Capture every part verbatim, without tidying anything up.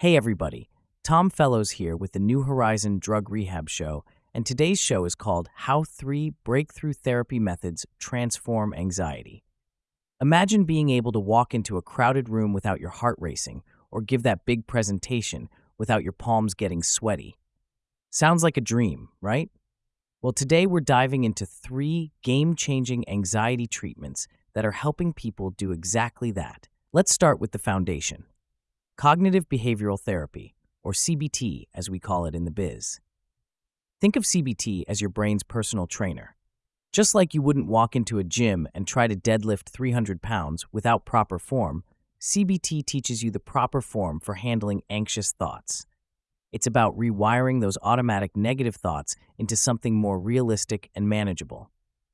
Hey everybody, Tom Fellows here with the New Horizon Drug Rehab Show, and today's show is called How Three Breakthrough Therapy Methods Transform Anxiety. Imagine being able to walk into a crowded room without your heart racing, or give that big presentation without your palms getting sweaty. Sounds like a dream, right? Well, today we're diving into three game-changing anxiety treatments that are helping people do exactly that. Let's start with the foundation. Cognitive Behavioral Therapy, or C B T as we call it in the biz. Think of C B T as your brain's personal trainer. Just like you wouldn't walk into a gym and try to deadlift three hundred pounds without proper form, C B T teaches you the proper form for handling anxious thoughts. It's about rewiring those automatic negative thoughts into something more realistic and manageable.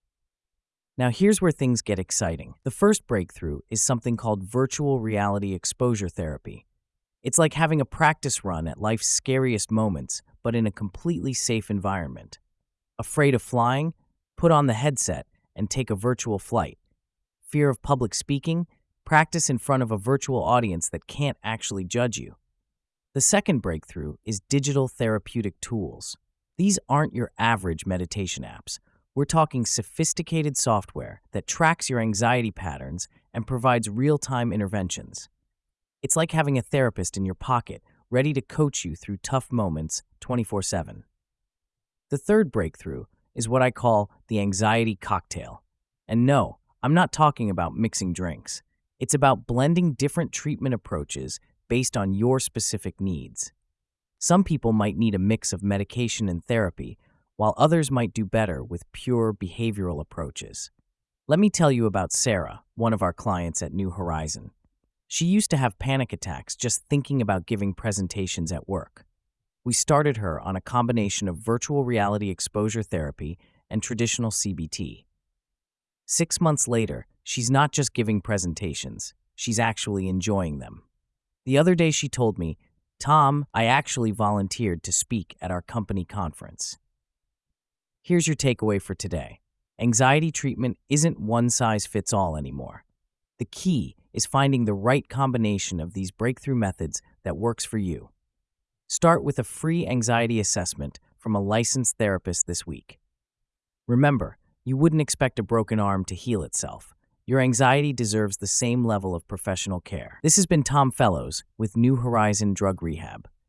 Now here's where things get exciting. The first breakthrough is something called virtual reality exposure therapy. It's like having a practice run at life's scariest moments, but in a completely safe environment. Afraid of flying? Put on the headset and take a virtual flight. Fear of public speaking? Practice in front of a virtual audience that can't actually judge you. The second breakthrough is digital therapeutic tools. These aren't your average meditation apps. We're talking sophisticated software that tracks your anxiety patterns and provides real-time interventions. It's like having a therapist in your pocket, ready to coach you through tough moments twenty-four seven. The third breakthrough is what I call the anxiety cocktail. And no, I'm not talking about mixing drinks. It's about blending different treatment approaches based on your specific needs. Some people might need a mix of medication and therapy, while others might do better with pure behavioral approaches. Let me tell you about Sarah, one of our clients at New Horizon. She used to have panic attacks just thinking about giving presentations at work. We started her on a combination of virtual reality exposure therapy and traditional C B T. Six months later, she's not just giving presentations, she's actually enjoying them. The other day she told me, "Tom, I actually volunteered to speak at our company conference." Here's your takeaway for today. Anxiety treatment isn't one size fits all anymore. The key is finding the right combination of these breakthrough methods that works for you. Start with a free anxiety assessment from a licensed therapist this week. Remember, you wouldn't expect a broken arm to heal itself. Your anxiety deserves the same level of professional care. This has been Tom Fellows with New Horizon Drug Rehab.